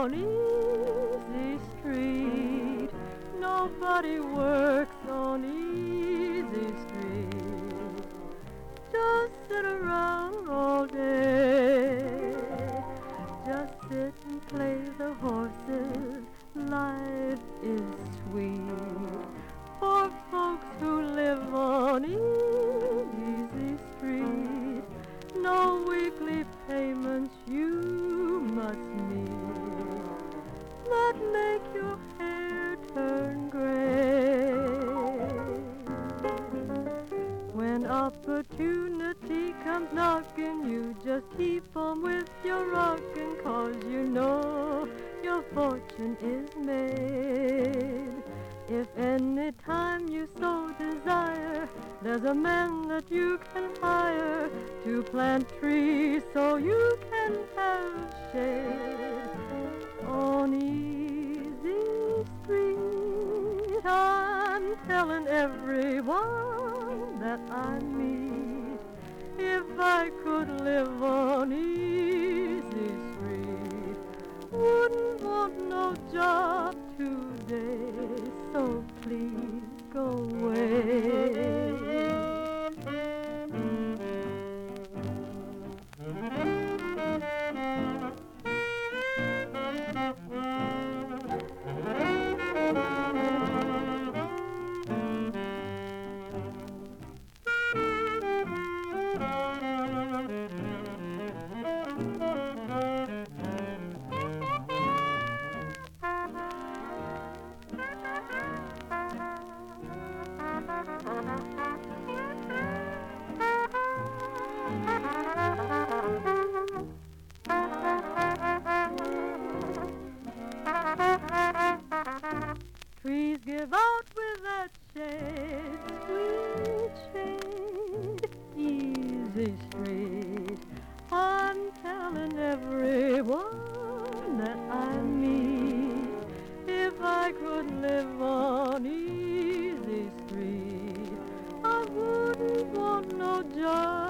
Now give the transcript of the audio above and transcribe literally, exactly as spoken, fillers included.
on Easy Street. Nobody works on Easy Street. Just sit around all day. Just sit and play the horses. Life is sweet for folks who live on Easy Street. No weekly payments you must meet that make your hair turn gray. When opportunity comes knocking, you just keep on with your rockin', 'cause you know your fortune is made. If any time you so desire, there's a man that you can hire to plant trees so you can have shade. On Easy Street, I'm telling everyone that I meet, if I could live on Easy Street, wouldn't want no job today, so please go away. Trees give out with that shade, sweet shade, Easy Street. I'm telling everyone that I meet, if I could live on Easy Street, I wouldn't want no job